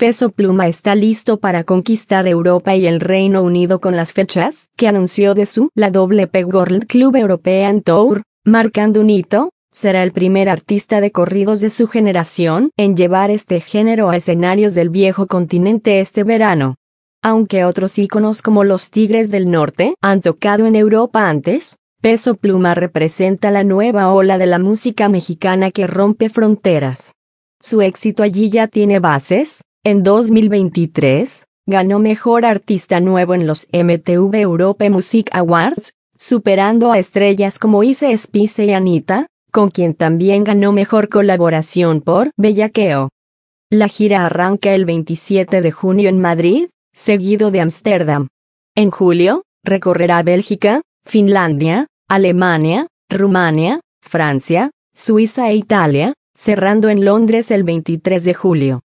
Peso Pluma está listo para conquistar Europa y el Reino Unido con las fechas que anunció de su La WP World Club European Tour, marcando un hito. Será el primer artista de corridos de su generación en llevar este género a escenarios del viejo continente este verano. Aunque otros íconos como los Tigres del Norte han tocado en Europa antes, Peso Pluma representa la nueva ola de la música mexicana que rompe fronteras. Su éxito allí ya tiene bases. En 2023, ganó Mejor Artista Nuevo en los MTV Europe Music Awards, superando a estrellas como Ice Spice y Anita, con quien también ganó Mejor Colaboración por Bellaqueo. La gira arranca el 27 de junio en Madrid, seguido de Ámsterdam. En julio, recorrerá Bélgica, Finlandia, Alemania, Rumania, Francia, Suiza e Italia, cerrando en Londres el 23 de julio.